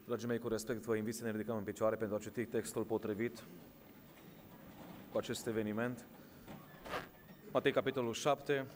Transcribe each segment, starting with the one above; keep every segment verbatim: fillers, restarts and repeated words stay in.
Dragii mei, cu respect, vă invit să ne ridicăm în picioare pentru a citi textul potrivit cu acest eveniment. Matei, capitolul șapte,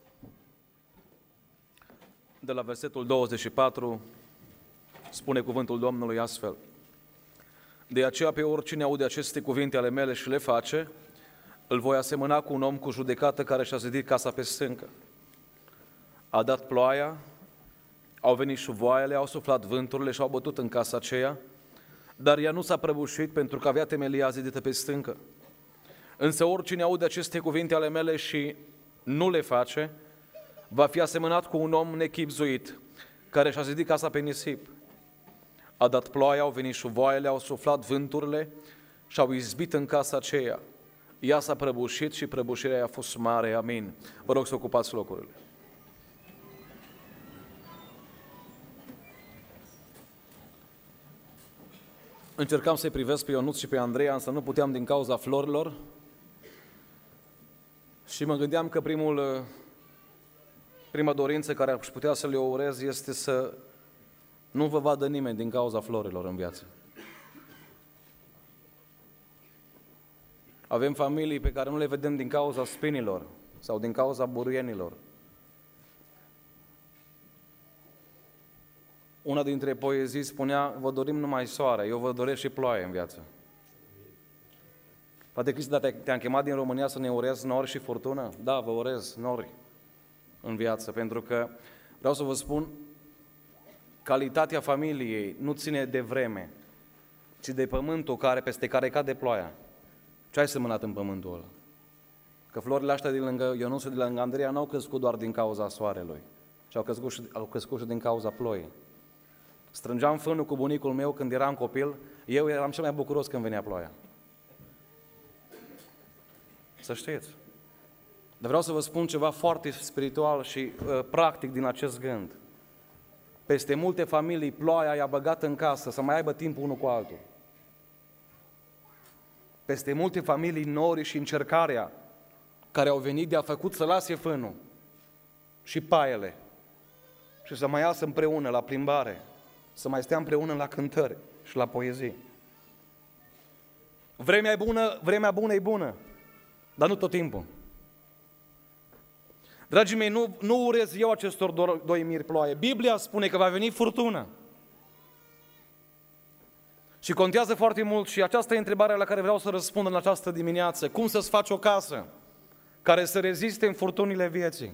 de la versetul douăzeci și patru, spune cuvântul Domnului astfel: De aceea pe oricine aude aceste cuvinte ale mele și le face, îl voi asemăna cu un om cu judecată care și-a zidit casa pe stâncă. A dat ploaia, au venit șuvoaiele, au suflat vânturile și au bătut în casa aceea, dar ea nu s-a prăbușit pentru că avea temelia zidită pe stâncă. Însă oricine aude aceste cuvinte ale mele și nu le face, va fi asemănat cu un om nechibzuit, care și-a zidit casa pe nisip. A dat ploaia, au venit șuvoaiele, au suflat vânturile și au izbit în casa aceea. Ea s-a prăbușit și prăbușirea a fost mare. Amin. Vă rog să ocupați locurile. Încercam să-i privesc pe Ionuț și pe Andreea, însă nu puteam din cauza florilor. Și mă gândeam că primul, prima dorință care aș putea să le urez este să nu vă vadă nimeni din cauza florilor în viață. Avem familii pe care nu le vedem din cauza spinilor sau din cauza buruienilor. Una dintre poezii spunea: vă dorim numai soare, eu vă doresc și ploaie în viață. Poate Cristi, te- te-am chemat din România să ne urezi nori și furtună? Da, vă urez nori în viață, pentru că vreau să vă spun, calitatea familiei nu ține de vreme, ci de pământul care, peste care cade ploaia. Ce ai semănat în pământul ăla? Că florile astea din lângă Ionuț și de lângă Andreea n-au crescut doar din cauza soarelui, ci au crescut și, au crescut și din cauza ploii. Strângeam fânul cu bunicul meu când eram copil, eu eram cel mai bucuros când venea ploaia. Să știți. Dar vreau să vă spun ceva foarte spiritual și uh, practic din acest gând. Peste multe familii, ploaia i-a băgat în casă să mai aibă timp unul cu altul. Peste multe familii, norii și încercarea care au venit de a făcut să lase fânul și paiele și să mai iasă împreună la plimbare, să mai stea împreună la cântări și la poezii. Vremea e bună, vremea bună e bună, dar nu tot timpul. Dragii mei, nu, nu urez eu acestor doi miri ploaie. Biblia spune că va veni furtună. Și contează foarte mult, și aceasta e întrebarea la care vreau să răspund în această dimineață: cum să-ți faci o casă care să reziste în furtunile vieții?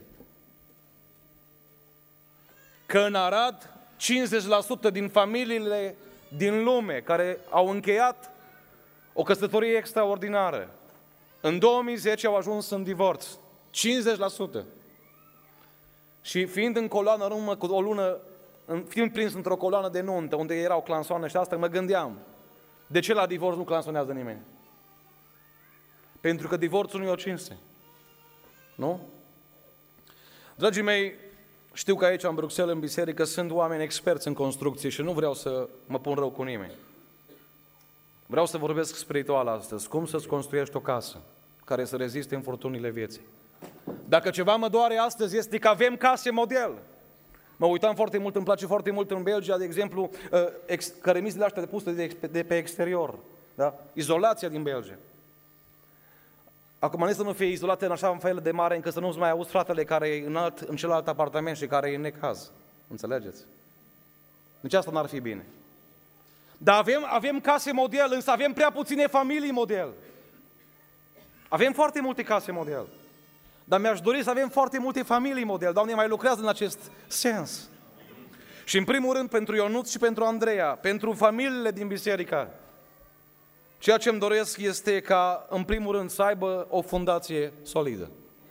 Că în Arad, cincizeci la sută din familiile din lume care au încheiat o căsătorie extraordinară, în două mii zece au ajuns în divorț. cincizeci la sută. Și fiind în coloană în urmă cu o lună, fiind prins într-o coloană de nuntă, unde erau clansoane și asta, mă gândeam: de ce la divorț nu clansonează nimeni? Pentru că divorțul nu e o cinste. Nu? Dragii mei, știu că aici în Bruxelles, în biserică, sunt oameni experți în construcție și nu vreau să mă pun rău cu nimeni. Vreau să vorbesc spiritual astăzi. Cum să-ți construiești o casă care să reziste în furtunile vieții? Dacă ceva mă doare astăzi este că avem case model. Mă uitam foarte mult, îmi place foarte mult în Belgia, de exemplu, cărămizile astea puse de pe exterior. Da? Izolația din Belgia. Acum, nici să nu fie izolate în așa fel de mare încât să nu-ți mai auzi fratele care e în, alt, în celălalt apartament și care e în necaz. Înțelegeți? Nici asta n-ar fi bine. Dar avem, avem case model, însă avem prea puține familii model. Avem foarte multe case model. Dar mi-aș dori să avem foarte multe familii model. Doamne, mai lucrează în acest sens. Și în primul rând pentru Ionuț și pentru Andreea, pentru familiile din biserică, ceea ce îmi doresc este ca, în primul rând, să aibă o fundație solidă.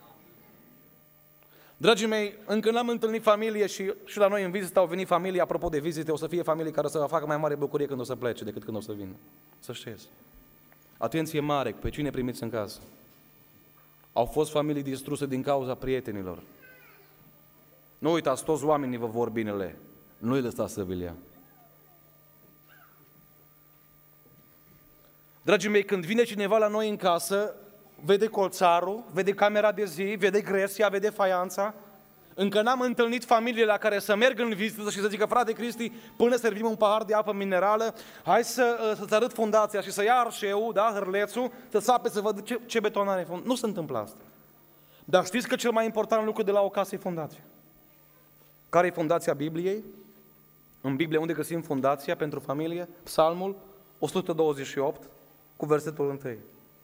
Dragii mei, încă n-am întâlnit familie și, și la noi în vizită au venit familii, apropo de vizite, o să fie familii care să vă facă mai mare bucurie când o să plece decât când o să vină. Să știți. Atenție mare pe cine primiți în casă. Au fost familii distruse din cauza prietenilor. Nu uitați, toți oamenii vă vor binele. Nu-i lăsați să vi-l ia. Dragii mei, când vine cineva la noi în casă, vede colțarul, vede camera de zi, vede gresia, vede faianța Încă n-am întâlnit familiile la care să merg în vizită și să zică, frate Cristi, până servim un pahar de apă minerală, hai să, să-ți arăt fundația și să ia arșeu, da, hârlețul, să sape să văd ce, ce betonare e fundația. Nu se întâmplă asta. Dar știți că cel mai important lucru de la o casă e fundația. Care e fundația Bibliei? În Biblie unde găsim fundația pentru familie? Psalmul o sută douăzeci și opt cu versetul unu.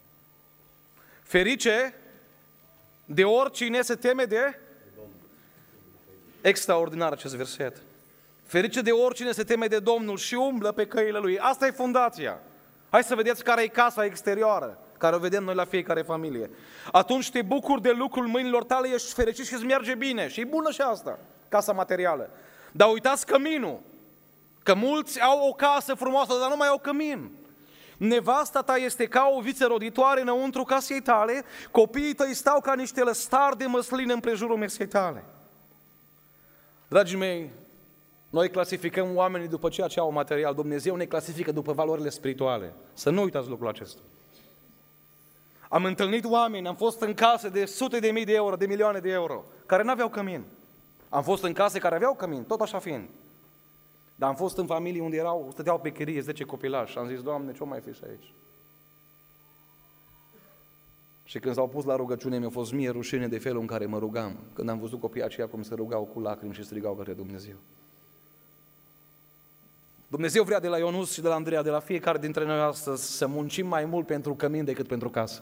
Ferice de oricine se teme de... Extraordinar acest verset. Ferice de oricine se teme de Domnul și umblă pe căile Lui. Asta e fundația. Hai să vedeți care e casa exterioară, care o vedem noi la fiecare familie. Atunci te bucuri de lucrul mâinilor tale, ești fericit și îți merge bine. Și e bună și asta, casa materială. Dar uitați căminul. Că mulți au o casă frumoasă, dar nu mai au cămin. Nevasta ta este ca o viță roditoare înăuntru casei tale, copiii tăi stau ca niște lăstari de măsline în prejurul mesei tale. Dragii mei, noi clasificăm oamenii după ceea ce au material. Dumnezeu ne clasifică după valorile spirituale. Să nu uitați lucrul acesta. Am întâlnit oameni, am fost în case de sute de mii de euro, de milioane de euro, care nu aveau cămin. Am fost în case care aveau cămin, tot așa fiind. Dar am fost în familii unde erau, stăteau pe chirie, zece copilași și am zis, Doamne, ce-o mai fi și aici? Și când s-au pus la rugăciune, mi-a fost mie rușine de felul în care mă rugam, când am văzut copiii aceia cum se rugau cu lacrimi și strigau către Dumnezeu. Dumnezeu vrea de la Ionuț și de la Andreea, de la fiecare dintre noi astăzi, să muncim mai mult pentru cămin decât pentru casă.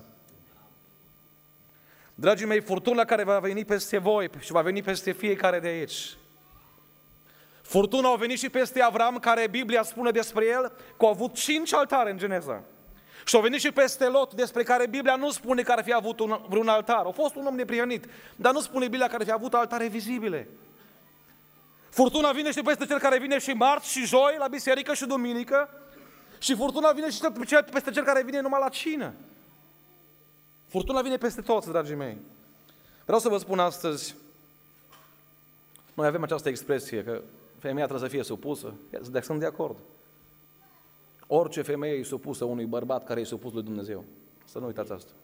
Dragii mei, furtuna care va veni peste voi și va veni peste fiecare de aici. Furtuna a venit și peste Avram, care Biblia spune despre el că a avut cinci altare în Geneza. Și a venit și peste Lot, despre care Biblia nu spune că ar fi avut un, vreun altar. A fost un om neprihănit, dar nu spune Biblia că ar fi avut altare vizibile. Furtuna vine și peste cel care vine și marți și joi la biserică și duminică. Și furtuna vine și peste cel care vine numai la cină. Furtuna vine peste toți, dragii mei. Vreau să vă spun astăzi, noi avem această expresie că femeia trebuie să fie supusă. Dar sunt de acord. Orice femeie e supusă unui bărbat care e supus lui Dumnezeu. Să nu uitați asta.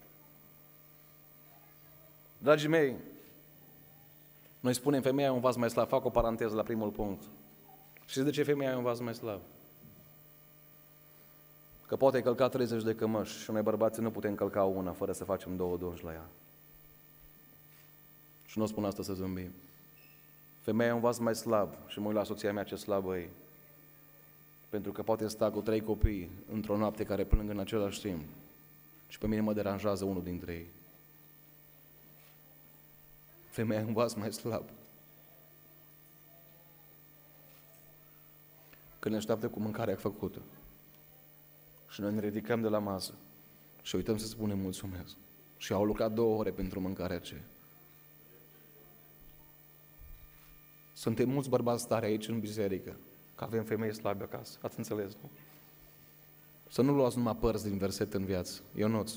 Dragii mei, noi spunem femeia e un vas mai slab. Fac o paranteză la primul punct. Știți de ce femeia e un vas mai slab? Că poate călca treizeci de cămăși și noi bărbații nu putem călca una fără să facem două doși la ea. Și nu spun asta să zâmbim. Femeia e un vas mai slab și mă uit la soția mea ce slabă e. Pentru că poate sta cu trei copii într-o noapte care plâng în același timp. Și pe mine mă deranjează unul dintre ei. Femeia e un vas mai slab. Când ne așteaptă cu mâncarea făcută și noi ne ridicăm de la masă și uităm să spunem mulțumesc. Și au lucrat două ore pentru mâncarea aceea. Suntem mulți bărbați tari aici în biserică, că avem femei slabe acasă. Ați înțeles, nu? Să nu luați numai părți din verset în viață. Ionuț.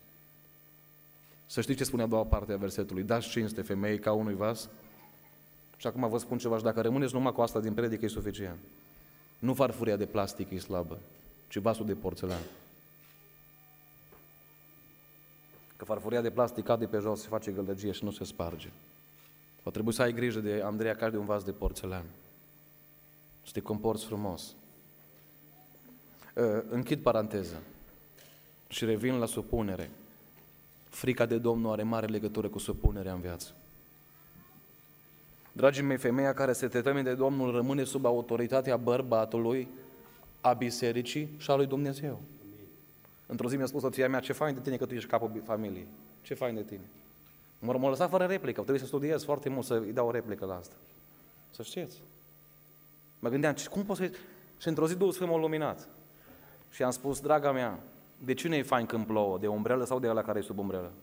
Să știți ce spune a doua parte a versetului. Dați cinste femeii ca unui vas. Și acum vă spun ceva, și dacă rămâneți numai cu asta din predică, e suficient. Nu farfuria de plastic e slabă, ci vasul de porțelan. Că farfuria de plastic cade pe jos, se face gălăgie și nu se sparge. Va trebui să ai grijă de Andreea ca de un vas de porțelan. Să te comporți frumos. Închid paranteză și revin la supunere. Frica de Domnul are mare legătură cu supunerea în viață. Dragii mei, femeia care se teme de Domnul rămâne sub autoritatea bărbatului, a bisericii și a lui Dumnezeu. Într-o zi mi-a spus soția mea, ce fain de tine că tu ești capul familiei. Ce fain de tine. M-a lăsat fără replică, trebuie să studiez foarte mult să-i dau o replică la asta. Să știți. Mă gândeam, cum poți să... Și într-o zi Duhul Sfânt m-a luminat. Și am spus, draga mea, de cine e fain când plouă? De umbrelă sau de ăla care e sub umbrelă?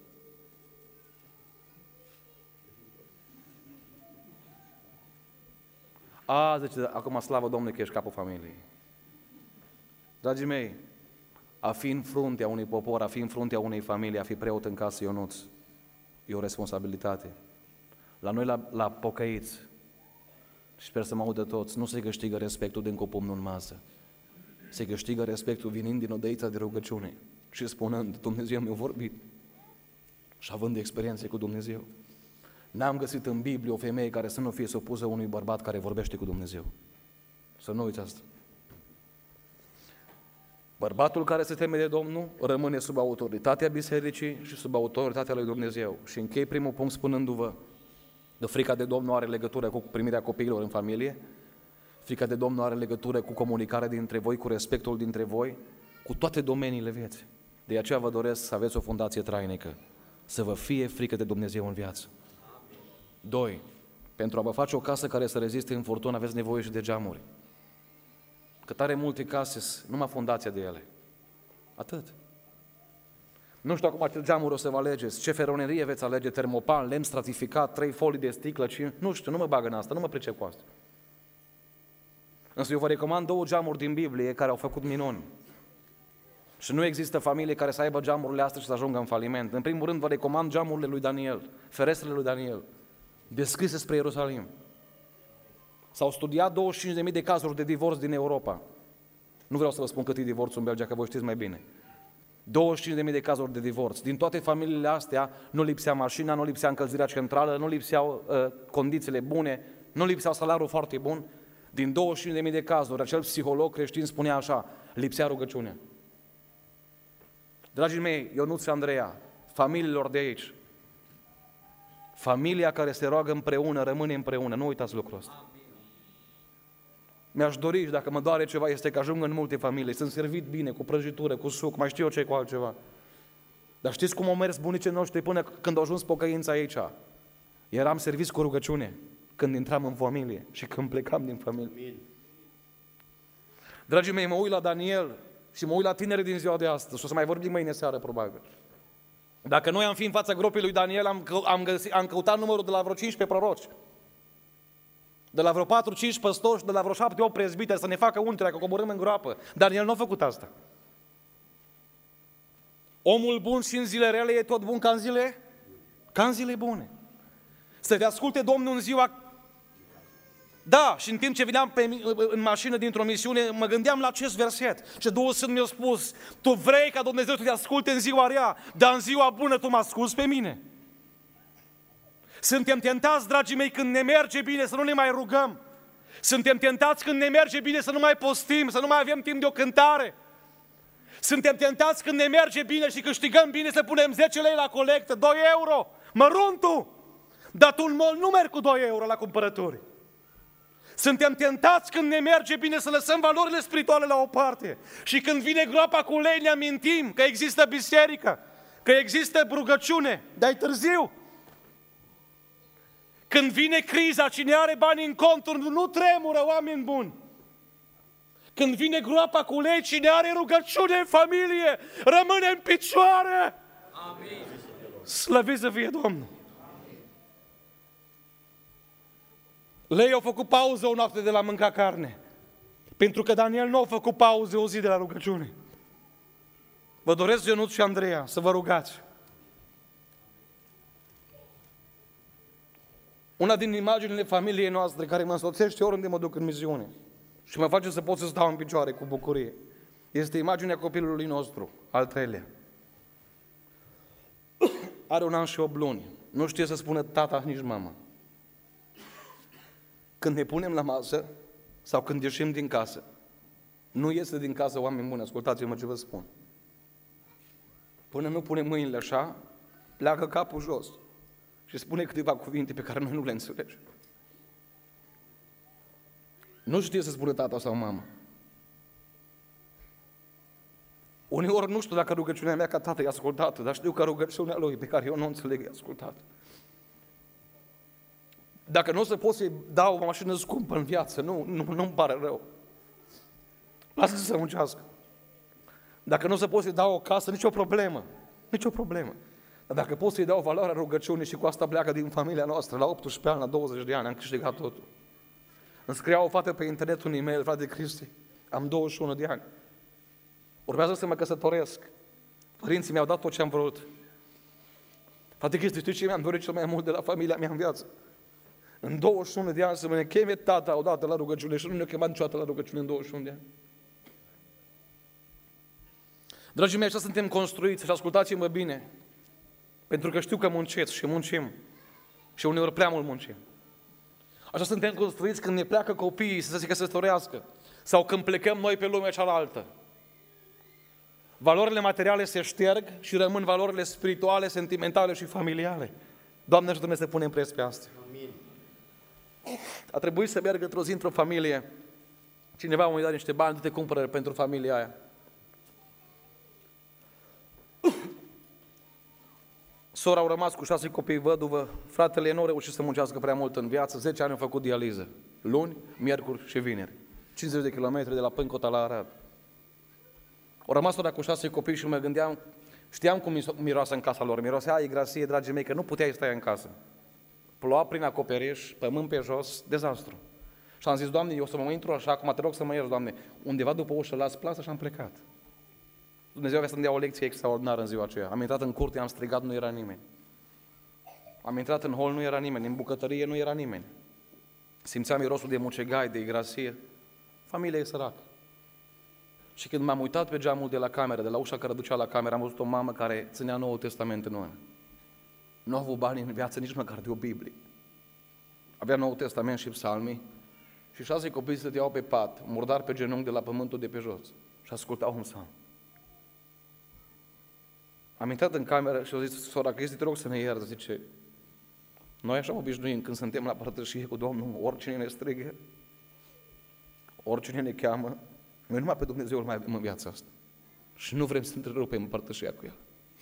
A, zice, acum slavă Domnului că ești capul familiei. Dragii mei, a fi în fruntea unui popor, a fi în fruntea unei familii, a fi preot în casă Ionuț, e o responsabilitate. La noi, la, la pocăiți, și sper să mă audă toți, nu se câștigă respectul din cu pumnul în masă. Se câștigă respectul vinind din odăița de rugăciune și spunând, Dumnezeu mi-a vorbit și având experiențe cu Dumnezeu. N-am găsit în Biblie o femeie care să nu fie supusă unui bărbat care vorbește cu Dumnezeu. Să nu uiți asta. Bărbatul care se teme de Domnul rămâne sub autoritatea bisericii și sub autoritatea lui Dumnezeu. Și închei primul punct spunându-vă că frica de Domnul are legătură cu primirea copiilor în familie, frica de Domnul are legătură cu comunicarea dintre voi, cu respectul dintre voi, cu toate domeniile vieții. De aceea vă doresc să aveți o fundație trainică, să vă fie frică de Dumnezeu în viață. Doi, pentru a vă face o casă care să reziste în furtună, aveți nevoie și de geamuri. Că tare multe case, numai fundația de ele. Atât. Nu știu acum ce geamuri o să vă alegeți, ce feronerie veți alege, termopan, lemn stratificat, trei folii de sticlă, cinci... nu știu, nu mă bag în asta, nu mă pricep cu asta. Însă eu vă recomand două geamuri din Biblie care au făcut minuni. Și nu există familie care să aibă geamurile astea și să ajungă în faliment. În primul rând vă recomand geamurile lui Daniel, ferestrele lui Daniel, deschise spre Ierusalim. S-au studiat douăzeci și cinci de mii de cazuri de divorț din Europa. Nu vreau să vă spun cât e divorțul în Belgia, că voi știți mai bine. douăzeci și cinci de mii de cazuri de divorț. Din toate familiile astea nu lipsea mașina, nu lipsea încălzirea centrală, nu lipseau uh, condițiile bune, nu lipseau salariul foarte bun. Din douăzeci și cinci de mii de cazuri, acel psiholog creștin spunea așa, lipsea rugăciunea. Dragii mei, Ionuț și Andreea, familiilor de aici, familia care se roagă împreună, rămâne împreună, nu uitați lucrul ăsta. Mi-aș dori și dacă mă doare ceva este că ajung în multe familii, sunt servit bine, cu prăjitură, cu suc, mai știu eu ce cu altceva. Dar știți cum au mers bunicii noștri până când au ajuns pocăința aici? Eram serviți cu rugăciune când intram în familie și când plecam din familie. Dragii mei, mă uit la Daniel și mă uit la tineri din ziua de astăzi și o să mai vorbim mâine seară, probabil. Dacă noi am fi în fața gropii lui Daniel, am, am, găsit, am căutat numărul de la vreo cincisprezece proroci, de la vreo patru cinci păstori, de la vreo șapte opt prezbiteri să ne facă uncherea, că coborâm în groapă. Daniel nu a făcut asta. Omul bun și în zile rele e tot bun ca în zile? Ca în zile bune. Să te asculte Domnul în ziua... Da, și în timp ce veneam pe, în mașină dintr-o misiune, mă gândeam la acest verset. Ce Duhul Sfânt mi-a spus, tu vrei ca Dumnezeu să te asculte în ziua rea, dar în ziua bună tu mă asculți pe mine. Suntem tentați, dragii mei, când ne merge bine să nu ne mai rugăm. Suntem tentați când ne merge bine să nu mai postim, să nu mai avem timp de o cântare. Suntem tentați când ne merge bine și câștigăm bine să punem zece lei la colectă, doi euro, măruntul. Dar tu în mall nu mergi cu doi euro la cumpărături. Suntem tentați când ne merge bine să lăsăm valorile spirituale la o parte. Și când vine groapa cu ulei ne amintim că există biserică, că există rugăciune, dar e târziu. Când vine criza, cine are bani în conturi nu tremură, oameni buni. Când vine groapa cu ulei, cine are rugăciune în familie, rămâne în picioare. Amin. Slăvit să fie Domnul. Lei au făcut pauză o noapte de la mânca carne, pentru că Daniel nu a făcut pauză o zi de la rugăciune. Vă doresc, Ionuț și Andreea, să vă rugați. Una din imaginile familiei noastre care mă însoțește oriunde mă duc în misiune și mă face să pot să stau în picioare cu bucurie, este imaginea copilului nostru, al treilea. Are un an și opt luni, nu știe să spună tata nici mama. Când ne punem la masă sau când ieșim din casă, nu iese din casă, oameni buni, ascultați-mă ce vă spun. Până nu pune mâinile așa, pleacă capul jos și spune câteva cuvinte pe care noi nu le înțelegem. Nu știe să spună tata sau mama. Uneori nu știu dacă rugăciunea mea ca tată e ascultată, dar știu că rugăciunea lui, pe care eu nu o înțeleg, e ascultată. Dacă nu o să pot să-i dau o mașină scumpă în viață, nu, nu, nu-mi pare rău. Lasă să muncească. Dacă nu o să pot să-i dau o casă, nicio problemă. Nicio problemă. Dar dacă pot să-i dau valoarea rugăciunii și cu asta pleacă din familia noastră, la optsprezece ani, la douăzeci de ani, am câștigat totul. Îmi scria o fată pe internet un e-mail, frate Cristi, am douăzeci și unu de ani. Urmează să mă căsătoresc. Părinții mi-au dat tot ce am vrut. Frate Cristi, știi ce mi-am dorit cel mai mult de la familia mea în viață? În douăzeci și unu de ani să mă cheme tata odată la rugăciune și nu ne-a chemat niciodată la rugăciune în douăzeci și unu de ani. Dragii mei, așa suntem construiți și ascultați-mă bine, pentru că știu că munciți și muncim Și uneori prea mult muncim. Așa suntem construiți când ne pleacă copiii să se căsătorească sau când plecăm noi pe lumea cealaltă. Valorile materiale se șterg și rămân valorile spirituale, sentimentale și familiale. Doamne, ajută-ne să punem preț pe astea. Amin. A trebuit să meargă într-o zi într-o familie. Cineva m-a dat niște bani, du-te cumpără pentru familia aia. Sora au rămas cu șase copii văduvă, fratele nu a reușit să muncească prea mult în viață, zece ani au făcut dializă. Luni, miercuri și vineri. cincizeci de kilometri de la Pâncota la Arad. Au rămas ora cu șase copii și mă gândeam, știam cum miroase în casa lor. Mirosea igrasie, dragii mei, că nu puteai stai în casă. Ploua prin acoperiș, pământ pe jos, dezastru. Și am zis, Doamne, eu o să mă intru așa, acum te rog să mă ierți, Doamne, undeva după ușă las plasă și am plecat. Dumnezeu avea să-mi dea o lecție extraordinară în ziua aceea. Am intrat în curte, am strigat, nu era nimeni. Am intrat în hol, nu era nimeni. În bucătărie nu era nimeni. Simțeam mirosul de mucegai, de igrasie. Familia e săracă. Și când m-am uitat pe geamul de la cameră, de la ușa care ducea la cameră, am văzut o mamă care ținea Noul Testament în mână. Nu a avut bani în viață, nici măcar de o Biblie. Avea Noul Testament și psalmii și șase copii stăteau pe pat, murdar pe genunchi de la pământul de pe jos și ascultau un psalm. Am intrat în cameră și au zis, sora Cristi, te rog să ne ierți, zice, noi așa obișnuim când suntem la părtășie cu Domnul, oricine ne strigă, oricine ne cheamă, noi numai pe Dumnezeu îl mai avem în viața asta. Și nu vrem să întrerupem părtășia cu El.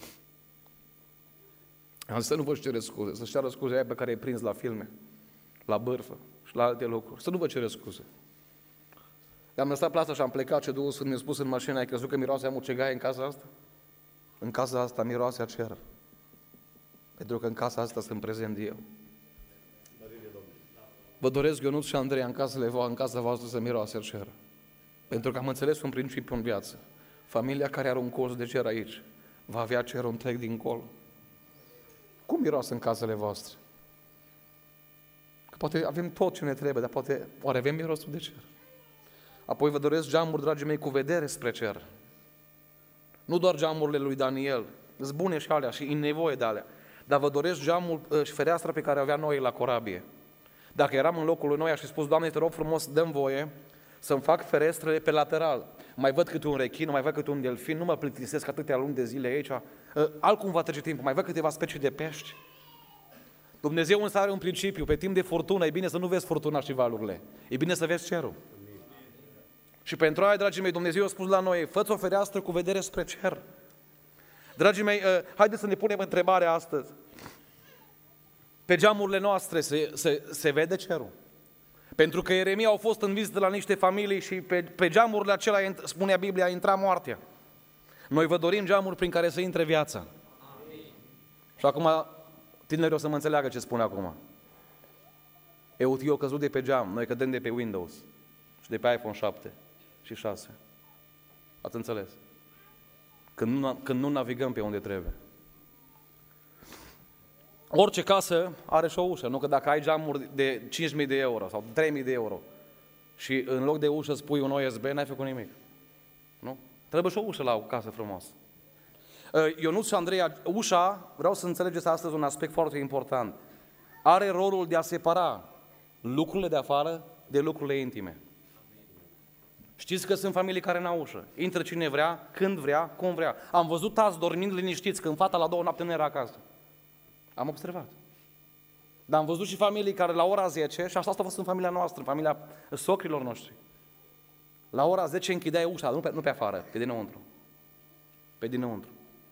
Am zis să nu vă cere scuze, să-și ceară scuze aia pe care i-ai prins la filme, la bârfă și la alte lucruri. Să nu vă cere scuze. Am lăsat plasa și am plecat și Duhul Sfânt mi-a spus în mașină, ai crezut că miroase a mucegai în casa asta? În casa asta miroase a cer. Pentru că în casa asta sunt prezent eu. Vă doresc, Ionuț și Andrei, în casele voastre, în casa voastră să miroase a cer. Pentru că am înțeles un principiu în viață. Familia care are un colț de cer aici va avea cerul întreg dincolo. Cum miroase în casele voastre? Că poate avem tot ce ne trebuie, dar poate oare avem mirosul de cer? Apoi vă doresc geamuri, dragii mei, cu vedere spre cer. Nu doar geamurile lui Daniel, sunt bune și alea și e nevoie de alea, dar vă doresc geamul și fereastra pe care avea Noe la corabie. Dacă eram în locul lui Noe, aș fi spus, Doamne, te rog frumos, dă-mi voie să-mi fac ferestrele pe lateral. Mai văd câte un rechin, mai văd câte un delfin, nu mă plictisesc atâtea luni de zile aici. Altcum va trece timpul, mai văd câteva specii de pești. Dumnezeu însă are un principiu, pe timp de furtună e bine să nu vezi furtuna și valurile, e bine să vezi cerul. Și pentru aia, dragii mei, Dumnezeu a spus la noi, fă-ți o fereastră cu vedere spre cer. Dragii mei, haideți să ne punem întrebarea astăzi. Pe geamurile noastre se, se, se vede cerul? Pentru că Ieremia au fost în vizită la niște familii și pe, pe geamurile acelea, spunea Biblia, intra moartea. Noi vă dorim geamuri prin care să intre viața. Amin. Și acum, tinerii o să mă înțeleagă ce spun acum. Eu a căzut de pe geam, noi cădem de pe Windows și de pe iPhone șapte și șase. Ați înțeles? Când nu, când nu navigăm pe unde trebuie. Orice casă are și o ușă, nu că dacă ai geamuri de cinci mii de euro sau trei mii de euro și în loc de ușă spui un O S B, n-ai făcut nimic. Nu? Trebuie și o ușă la o casă frumos. Ionuț și Andreea, ușa, vreau să înțelegeți astăzi un aspect foarte important, are rolul de a separa lucrurile de afară de lucrurile intime. Știți că sunt familii care n-au ușă. Intră cine vrea, când vrea, cum vrea. Am văzut tați dormind liniștiți când fata la două noapte nu era acasă. Am observat. Dar am văzut și familii care la ora zece, și asta a fost în familia noastră, în familia socrilor noștri, la ora zece închideai ușa, nu pe, nu pe afară, pe dinăuntru. Pe dinăuntru.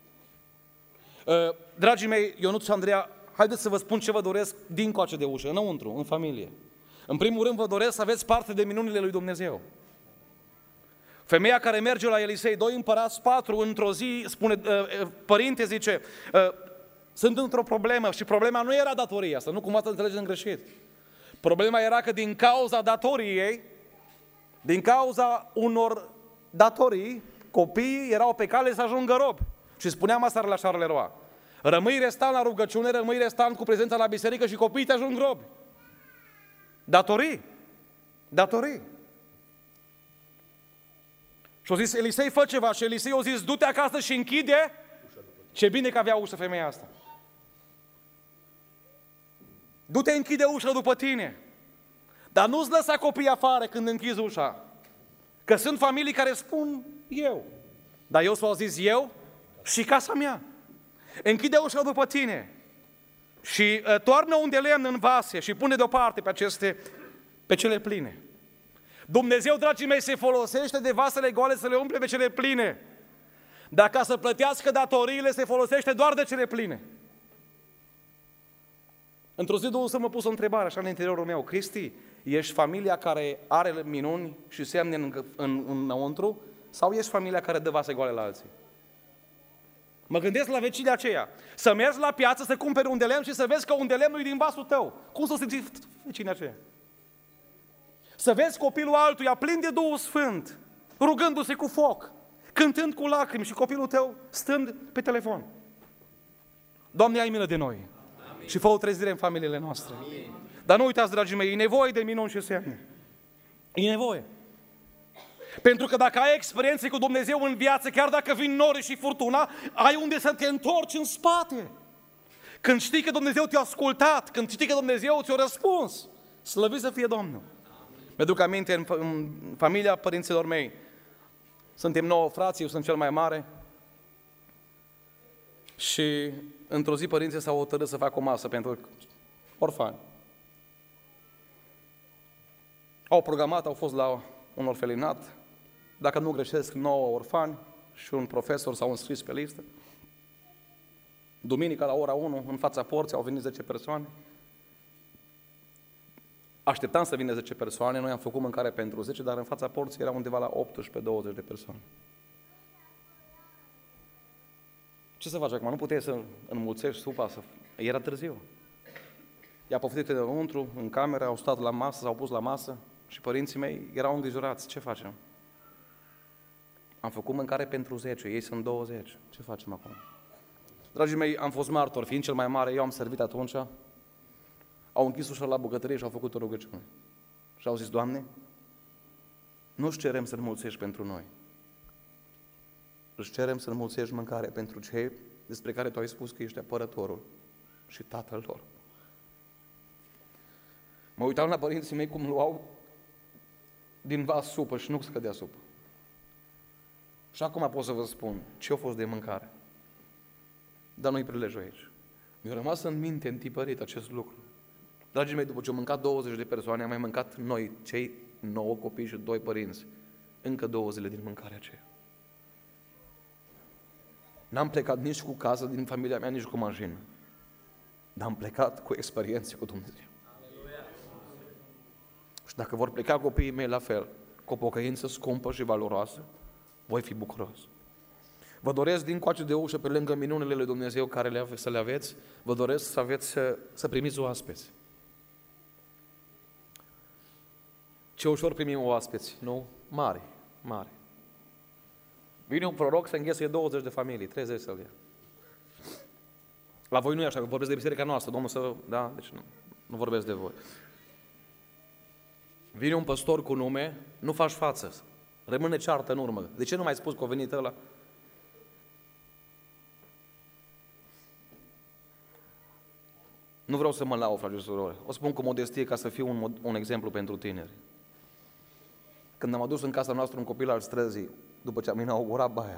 Dragii mei, Ionuț și Andreea, haideți să vă spun ce vă doresc dincoace de ușă, înăuntru, în familie. În primul rând vă doresc să aveți parte de minunile lui Dumnezeu. Femeia care merge la Elisei, doi împărați, patru, într-o zi, spune, părinte, zice, sunt într-o problemă și problema nu era datoria, să nu cumva să înțelegeți în greșit. Problema era că din cauza datoriei, din cauza unor datorii, copiii erau pe cale să ajungă robi. Și spuneam asta la Charleroi. Rămâi restant la rugăciune, rămâi restant cu prezența la biserică și copiii te ajung robi. Datorii. Datorii. Și au zis, Elisei, fă ceva. Și Elisei a zis, du-te acasă și închide. Ce bine că avea ușă femeia asta. Du-te, închide ușa după tine. Dar nu-ți lăsa copiii afară când închizi ușa. Că sunt familii care spun eu. Dar eu s-o zis eu și casa mea. Închide ușa după tine. Și uh, toarnă un de lemn în vase și pune deoparte pe aceste, pe cele pline. Dumnezeu, dragii mei, se folosește de vasele goale să le umple pe cele pline. Dar ca să plătească datoriile, se folosește doar de cele pline. Într-o zi, Dumnezeu să mă pus o întrebare așa în interiorul meu. Cristi, ești familia care are minuni și semne în, în, înăuntru? Sau ești familia care dă vase goale la alții? Mă gândesc la vecinii aceia. Să mergi la piață, să cumperi un de lemn și să vezi că un de lemn nu e din vasul tău. Cum să simți vecinii aceia? Să vezi copilul altuia plin de Duhul Sfânt, rugându-se cu foc, cântând cu lacrimi și copilul tău stând pe telefon. Doamne, ai milă de noi. Amin. Și fă o trezire în familiile noastre. Amin. Dar nu uitați, dragii mei, e nevoie de minuni și semne. E nevoie. Pentru că dacă ai experiențe cu Dumnezeu în viață, chiar dacă vin nori și furtuna, ai unde să te întorci în spate. Când știi că Dumnezeu te-a ascultat, când știi că Dumnezeu ți-a răspuns, slăvit să fie Domnul. Mi-aduc aminte, în, în familia părinților mei, suntem nouă frați, eu sunt cel mai mare, și într-o zi părinții s-au hotărât să facă o masă pentru orfani. Au programat, au fost la un orfelinat, dacă nu greșesc, nouă orfani și un profesor s-au înscris pe listă. Duminica la ora unu, în fața porții, au venit zece persoane. Așteptam să vină zece persoane, noi am făcut mâncare pentru zece, dar în fața porții era undeva la optsprezece douăzeci de persoane. Ce să faci acum? Nu puteai să înmulțești supa, să... era târziu. I-a poftit înăuntru, în cameră, au stat la masă, s-au pus la masă și părinții mei erau îngrijorați. Ce facem? Am făcut mâncare pentru zece, ei sunt douăzeci. Ce facem acum? Dragii mei, am fost martor, fiind cel mai mare, eu am servit atunci. Au închis ușa la bucătărie și au făcut o rugăciune. Și au zis, Doamne, nu-ți cerem să înmulțești pentru noi. Îți cerem să înmulțești mâncare pentru cei despre care Tu ai spus că ești apărătorul și tatăl lor. Mă uitam la părinții mei cum luau din vas supă și nu scădea supă. Și acum pot să vă spun ce a fost de mâncare. Dar nu-i prilejul aici. Mi-a rămas în minte întipărit acest lucru. Dragii mei, după ce am mâncat douăzeci de persoane, am mai mâncat noi, cei nouă copii și doi părinți, încă două zile din mâncarea aceea. N-am plecat nici cu casă din familia mea, nici cu mașină. Dar am plecat cu experiențe cu Dumnezeu. Aleluia. Și dacă vor pleca copiii mei la fel, cu o pocăință scumpă și valoroasă, voi fi bucuros. Vă doresc din coace de ușă, pe lângă minunile lui Dumnezeu care le ave, să le aveți, vă doresc să aveți, să, să primiți oaspeți. Ce ușor primim oaspeți, nu? Mari, mari. Vine un proroc să înghesuie douăzeci de familii, treizeci să-l ia. La voi nu e așa, că vorbesc de biserica noastră, Domnul să... Da? Deci nu, nu vorbesc de voi. Vine un păstor cu nume, nu faci față, rămâne ceartă în urmă. De ce nu mai spus că a venit ăla? Nu vreau să mă lau, frate și surori. O spun cu modestie ca să fiu un, un exemplu pentru tineri. Când am adus în casa noastră un copil al străzii, după ce am inaugurat baia,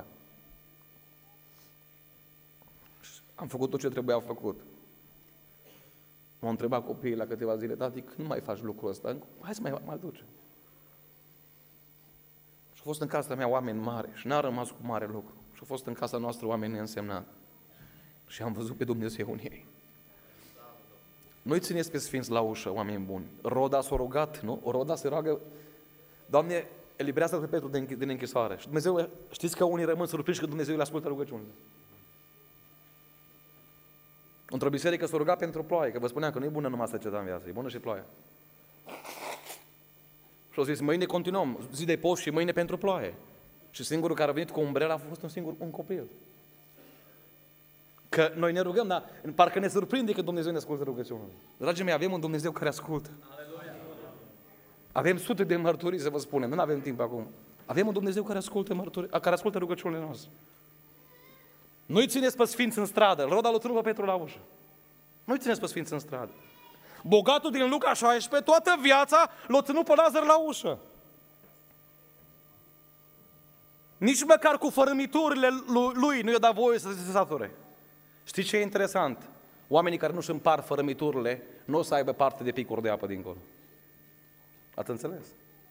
am făcut tot ce trebuia făcut. M-au întrebat copiii la câteva zile, tati, când mai faci lucrul ăsta? Hai să mai, mai duce. Și au fost în casa mea oameni mari și n-a rămas cu mare lucru. Și au fost în casa noastră oameni neînsemnați. Și am văzut pe Dumnezeu în ei. Nu-i țineți pe sfinți la ușă, oameni buni. Roda s-a rugat, nu? Roda se roagă, Doamne, eliberează-l pe Petru din închisoare. Și Dumnezeu, știți că unii rămân surprinși că Dumnezeu îi ascultă rugăciunile. Într-o biserică s-a rugat pentru ploaie, că vă spuneam că nu e bună numai seceta în viață, e bună și ploaia. Și au zis, mâine continuăm, zi de post și mâine pentru ploaie. Și singurul care a venit cu umbrela a fost un singur, un copil. Că noi ne rugăm, dar parcă ne surprinde că Dumnezeu ne ascultă rugăciunile. Dragii mei, avem un Dumnezeu care ascultă. Avem sute de mărturii să vă spunem, nu avem timp acum. Avem un Dumnezeu care ascultă, mărturii, care ascultă rugăciunile noastre. Nu-i țineți pe sfinți în stradă, Roda l-a ținut pe Petru la ușă. Nu-i țineți pe sfinți în stradă. Bogatul din Luca șaisprezece, toată viața l-a ținut pe Lazar la ușă. Nici măcar cu fărâmiturile lui nu i-a dat voie să se sature. Știți ce e interesant? Oamenii care nu-și împart fărâmiturile nu o să aibă parte de picuri de apă dincolo. Ați înțeles?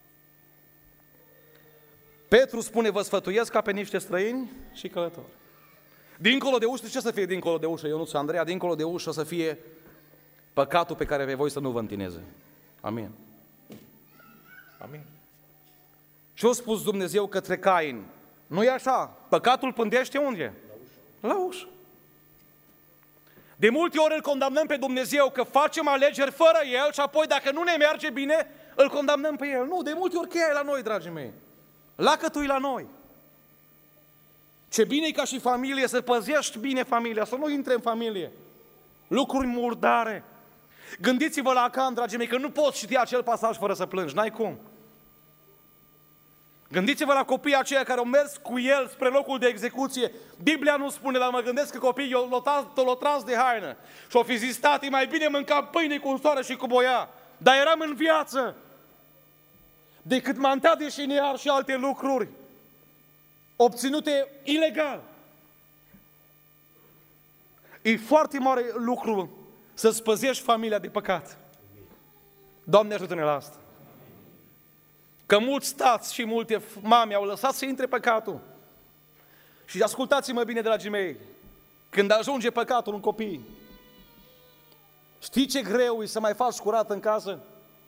Petru spune, vă sfătuiesc ca pe niște străini și călători. Dincolo de ușă, ce să fie dincolo de ușă, Ionuț și Andreea? Dincolo de ușă să fie păcatul pe care pe voi să nu vă întineze. Amin. Amin. Ce-a spus Dumnezeu către Cain? Nu e așa. Păcatul pândește unde? La ușă. La ușă. De multe ori îl condamnăm pe Dumnezeu că facem alegeri fără El și apoi dacă nu ne merge bine, îl condamnăm pe El. Nu, de multe ori cheia e la noi, dragii mei. Lacătul e la noi. Ce bine e ca și familie să păzești bine familia, să nu intre în familie. Lucruri murdare. Gândiți-vă la Acan, dragii mei, că nu poți citi acel pasaj fără să plângi, n-ai cum. Gândiți-vă la copiii aceia care au mers cu el spre locul de execuție. Biblia nu spune, dar mă gândesc că copiii l-au tras de haină și-au fi zis, tati, mai bine mâncam pâine cu soară și cu boia, dar eram în viață decât mantea de șiniar și alte lucruri obținute ilegal. E foarte mare lucru să-ți păzești familia de păcat. Doamne, ajută-ne la asta. Că mulți tați și multe mame au lăsat să intre păcatul. Și ascultați-mă bine, dragii mei, când ajunge păcatul în copii, știi ce greu e să mai faci curat în casă?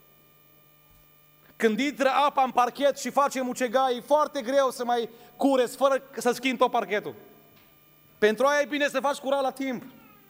Când intră apa în parchet și face mucegai, e foarte greu să mai cureți fără să schimbi tot parchetul. Pentru aia e bine să faci curat la timp.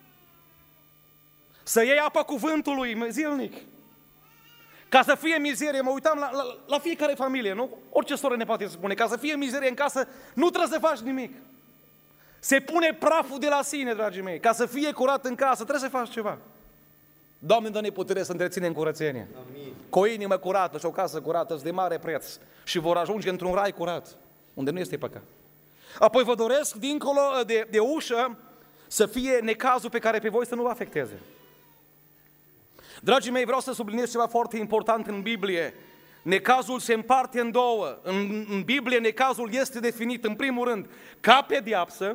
Să iei apa cuvântului zilnic. Ca să fie mizerie, mă uitam la, la, la fiecare familie, nu? Orice soră ne poate spune, ca să fie mizerie în casă, nu trebuie să faci nimic. Se pune praful de la sine, dragii mei. Ca să fie curat în casă, trebuie să faci ceva. Doamne, dă-ne putere să întreținem curățenie. Amin. Cu o inimă curată și o casă curată sunt de mare preț și vor ajunge într-un rai curat, unde nu este păcat. Apoi vă doresc, dincolo de, de ușă, să fie necazul pe care pe voi să nu vă afecteze. Dragii mei, vreau să subliniez ceva foarte important în Biblie. Necazul se împarte în două. În, în Biblie necazul este definit, în primul rând, ca pedeapsă.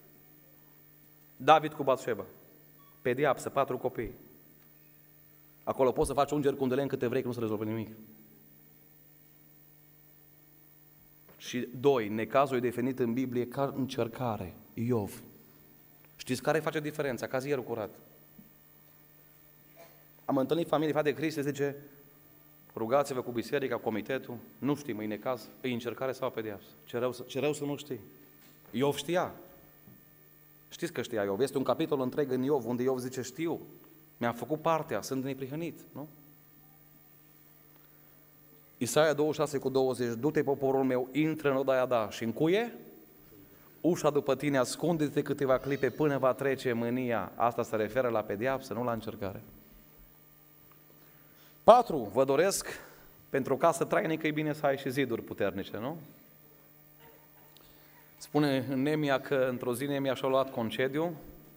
David cu Batșeba. Pedeapsă, patru copii. Acolo poți să faci ungeri cu un de lemn câte vrei, că nu se rezolvă nimic. Și doi, necazul e definit în Biblie ca încercare. Iov. Știți care face diferența? Cazierul curat. Am întâlnit familii de Cristi, zice, rugați-vă cu biserica, comitetul, nu știm, e necaz, e încercare sau pedeapsă. Ce rău, ce rău să nu știi. Iov știa. Știți că știa Iov. Este un capitol întreg în Iov, unde Iov zice, știu, mi-am făcut partea, sunt neprihănit, nu? Isaia douăzeci și șase cu douăzeci, du-te poporul meu, intră în odaia da și încuie ușa după tine, ascunde-te câteva clipe până va trece mânia. Asta se referă la pedeapsă, nu la încercare. Patru, vă doresc, pentru o casă trainică e bine să ai și ziduri puternice, nu? Spune în Nemia că într-o zi Nemia și-a luat concediu.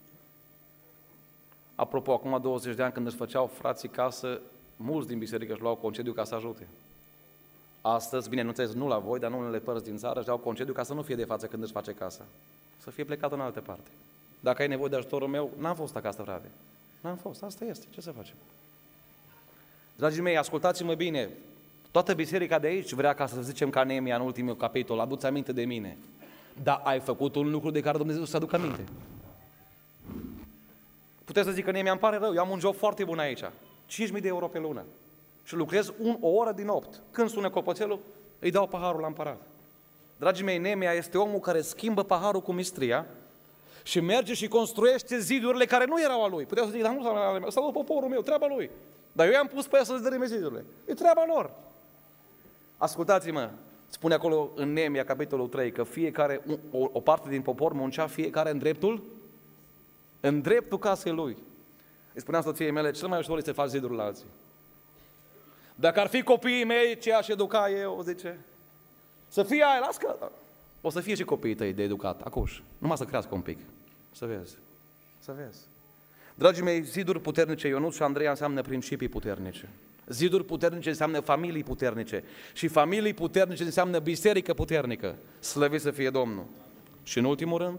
Apropo, acum douăzeci de ani când își făceau frații casă, mulți din biserică își luau concediu ca să ajute. Astăzi, bine, nu înțeles, nu la voi, dar nu în unele părți din țară își luau concediu ca să nu fie de față când își face casa. Să fie plecat în altă parte. Dacă ai nevoie de ajutorul meu, n-am fost acasă, frate. N-am fost, asta este, ce să facem? Dragii mei, ascultați-mă bine, toată biserica de aici vrea ca să zicem ca Nemia în ultimul capitol, aduți aminte de mine. Dar ai făcut un lucru de care Dumnezeu să aducă aminte. Puteți să zic că Nemia îmi pare rău, eu am un job foarte bun aici, cinci mii de euro pe lună și lucrez un, o oră din opt. Când sună clopoțelul, îi dau paharul la împărat. Dragii mei, Nemia este omul care schimbă paharul cu mistria și merge și construiește zidurile care nu erau a lui. Puteți să zic, dar nu s-au ale mele, s-au poporul meu, treaba lui. Dar eu i-am pus pe ea să-ți dărâme zidurile. E treaba lor. Ascultați-mă, spune acolo în Nemia, capitolul trei, că fiecare, o, o parte din popor muncea fiecare în dreptul, în dreptul casei lui. Îi spuneam soției mele, cel mai ușor este să faci zidurile la alții. Dacă ar fi copiii mei, ce aș educa eu, zice, să fie aia, las că o să fie și copiii tăi de educat, acuși, numai să crească un pic, să vezi, să vezi. Dragii mei, ziduri puternice, Ionuț și Andreea, înseamnă principii puternice. Ziduri puternice înseamnă familii puternice. Și familii puternice înseamnă biserică puternică. Slăvit să fie Domnul. Și în ultimul rând,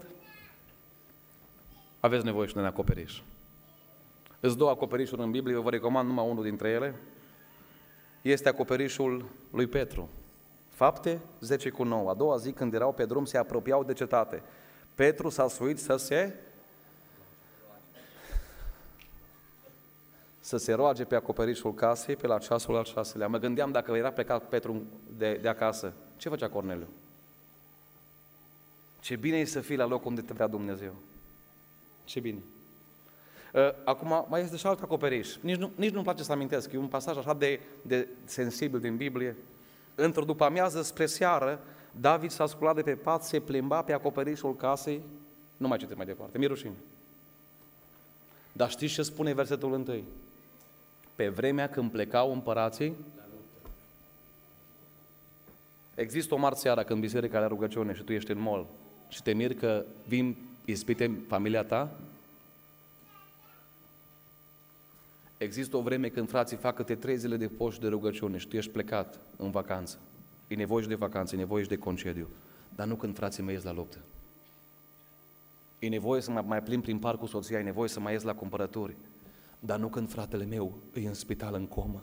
aveți nevoie și de un acoperiș. Îți două acoperișuri în Biblie, vă recomand numai unul dintre ele. Este acoperișul lui Petru. Fapte zece cu nouă. A doua zi, când erau pe drum, se apropiau de cetate. Petru s-a suit să se să se roage pe acoperișul casei pe la ceasul al șaselea. Mă gândeam dacă era plecat Petru de, de acasă, ce făcea Corneliu? Ce bine e să fii la loc unde te vrea Dumnezeu. Ce bine. Acum mai este și alt acoperiș. Nici, nu, nici nu-mi place să amintesc. E un pasaj așa de, de sensibil din Biblie. Într-o după-amiază spre seară, David s-a sculat de pe pat, se plimba pe acoperișul casei. Nu mai citesc mai departe, mi-e rușine. Dar știți ce spune versetul întâi? Pe vremea când plecau împărații, există o marțeară când biserica la rugăciune și tu ești în mall și te miri că vin ispite în familia ta. Există o vreme când frații fac câte trei zile de post de rugăciune și tu ești plecat în vacanță. E nevoie și de vacanță, e nevoie și de concediu. Dar nu când frații mei ies la luptă. E nevoie să mai plimb prin parc cu soția, e nevoie să mai ies la cumpărături. Dar nu când fratele meu e în spital în comă.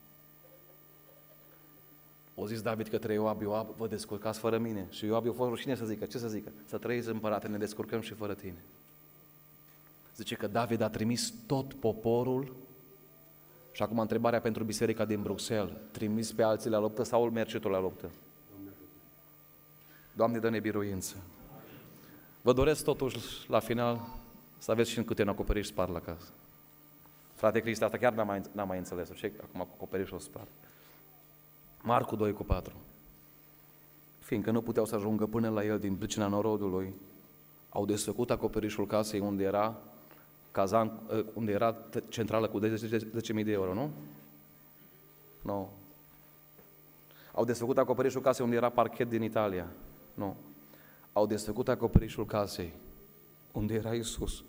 O zis David către Ioab: Ioab, vă descurcați fără mine. Și Ioab i-a fost rușine să zică, ce să zică? Să trăiți, împărate, ne descurcăm și fără tine. Zice că David a trimis tot poporul. Și acum întrebarea pentru biserica din Bruxelles: trimis pe alții la luptă sau îl mergi tu la luptă? Doamne, dă-ne biruință. Vă doresc totuși la final să aveți și în câte un acoperiș spart la casă. Frate Cristi, asta chiar n-am mai, n-am mai înțeles-o. Ce acum acoperișul spart? Marcu doi cu patru. Fiindcă nu puteau să ajungă până la el din pricina norodului, au desfăcut acoperișul casei unde era cazan, unde era centrală cu zece mii de euro, nu? Nu. Au desfăcut acoperișul casei unde era parchet din Italia. Nu. Au desfăcut acoperișul casei unde era Iisus.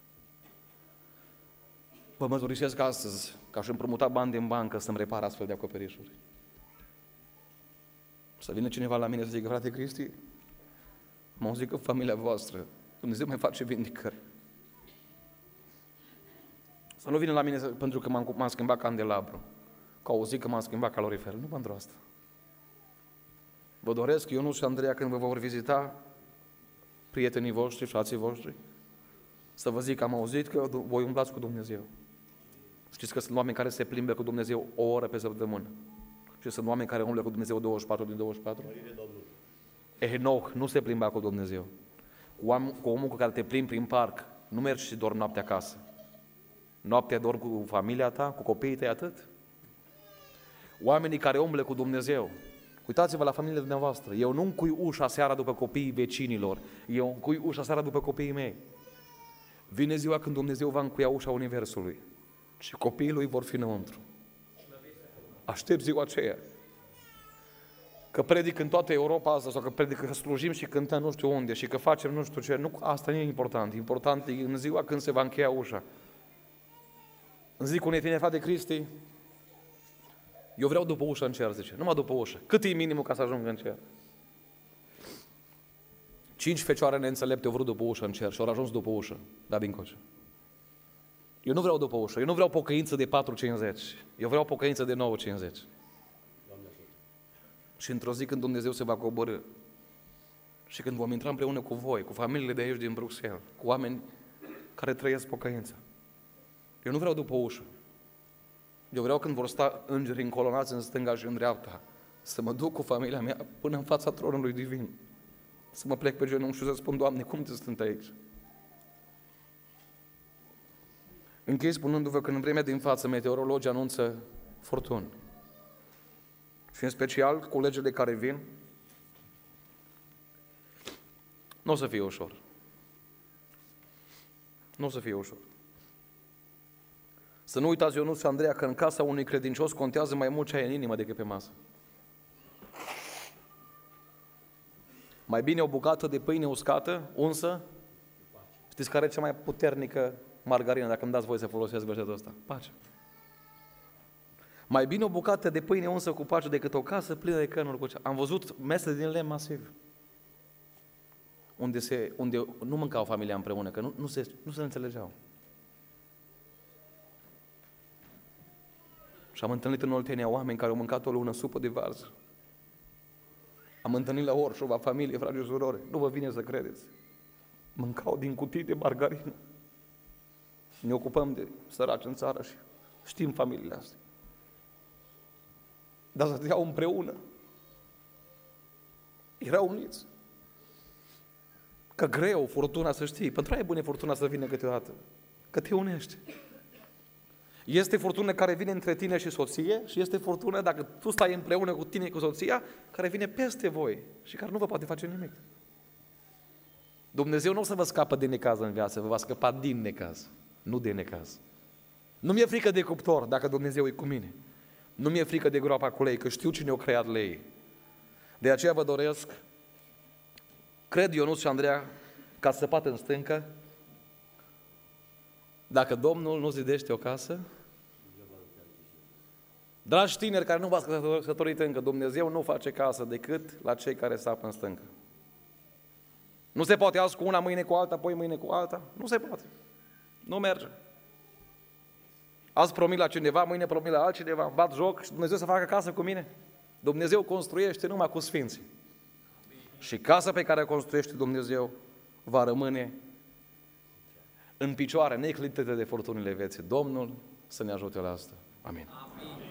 Vă mărturisesc astăzi că aș împrumuta bani din bancă să-mi repar astfel de acoperișuri. Să vină cineva la mine să zică: frate Cristi, mă zic că familia voastră, Dumnezeu mai face vindicări. Să nu vină la mine pentru că m-am, m-am schimbat candelabru, că au zis că m-am schimbat caloriferul. Nu pentru asta. Vă doresc, Ionuț și Andreea, când vă vor vizita prietenii voștri, frații voștri, să vă zic că am auzit că voi umblați cu Dumnezeu. Știți că sunt oameni care se plimbă cu Dumnezeu o oră pe săptămână. Și sunt oameni care umblă cu Dumnezeu douăzeci și patru din douăzeci și patru. Enoch nu se plimba cu Dumnezeu. Cu, om, cu omul cu care te plimbi prin parc, nu mergi și dormi noaptea acasă. Noaptea dormi cu familia ta, cu copiii tăi, atât. Oamenii care umblă cu Dumnezeu, uitați-vă la familiile dumneavoastră. Eu nu încui ușa seara după copiii vecinilor, eu încui ușa seara după copiii mei. Vine ziua când Dumnezeu va încuia ușa Universului și copiii lui vor fi înăuntru. Aștept ziua aceea. Că predic în toată Europa asta, sau că predic că slujim și cântăm nu știu unde și că facem nu știu ce. Nu, asta nu e important. Important e în ziua când se va încheia ușa. Îmi zic unei tine, frate Cristi, eu vreau după ușă în cer, zice. Numai după ușă. Cât e minimul ca să ajung în cer? Cinci fecioare neînțelepte au vrut după ușă în cer și au ajuns după ușă, dar din coace. Eu nu vreau după ușă, eu nu vreau pocăință de patru cincizeci, eu vreau pocăință de nouă cincizeci. Și într-o zi când Dumnezeu se va coborî și când vom intra împreună cu voi, cu familiile de aici din Bruxelles, cu oameni care trăiesc pocăința, eu nu vreau după ușă. Eu vreau când vor sta îngerii încolonați în stânga și în dreapta, să mă duc cu familia mea până în fața tronului divin. Să mă plec pe genunchi și să spun: Doamne, cum te sunt aici? Închei spunându-vă că în vremea din față meteorologii anunță furtuni. Și în special culegele care vin, nu o să fie ușor. Nu o să fie ușor. Să nu uitați, Ionuț și Andreea, că în casa unui credincios contează mai mult ce ai în inimă decât pe masă. Mai bine o bucată de pâine uscată, unsă, știți care e cea mai puternică margarină, dacă îmi dați voi să folosesc versetul ăsta. Pace. Mai bine o bucată de pâine unsă cu pace decât o casă plină de cărnuri cu cea. Am văzut mese din lemn masiv, unde, se, unde nu mâncau familia împreună, că nu, nu, se, nu se înțelegeau. Și am întâlnit în Oltenia oameni care au mâncat o lună supă de varză. Am întâlnit la Orșova familie, frate și surori, nu vă vine să credeți. Mâncau din cutii de margarină. Ne ocupăm de săraci în țară și știm familiile astea. Dar să iau împreună. Erau uniți. Că greu, furtuna, să știi. Pentru aia e bună furtuna să vină câteodată. Că te unește. Este furtună care vine între tine și soție și este furtună, dacă tu stai împreună cu tine, cu soția, care vine peste voi și care nu vă poate face nimic. Dumnezeu nu o să vă scapă de necaz în viață, vă va scăpa din necaz, nu de necaz. Nu mi-e frică de cuptor dacă Dumnezeu e cu mine. Nu mi-e frică de groapa cu lei, că știu cine o creat lei. De aceea vă doresc, cred Ionuț și Andreea, că ați săpat în stâncă. Dacă Domnul nu zidește o casă, dragi tineri care nu v-ați căsătorit încă, Dumnezeu nu face casă decât la cei care sapă în stâncă. Nu se poate azi cu una, mâine cu alta, apoi mâine cu alta. Nu se poate. Nu merge. Azi promit la cineva, mâine promit la altcineva, bat joc și Dumnezeu să facă casă cu mine. Dumnezeu construiește numai cu sfinții. Și casa pe care o construiește Dumnezeu va rămâne în picioare, neclintită de furtunile vieții. Domnul să ne ajute la asta. Amin. Amin.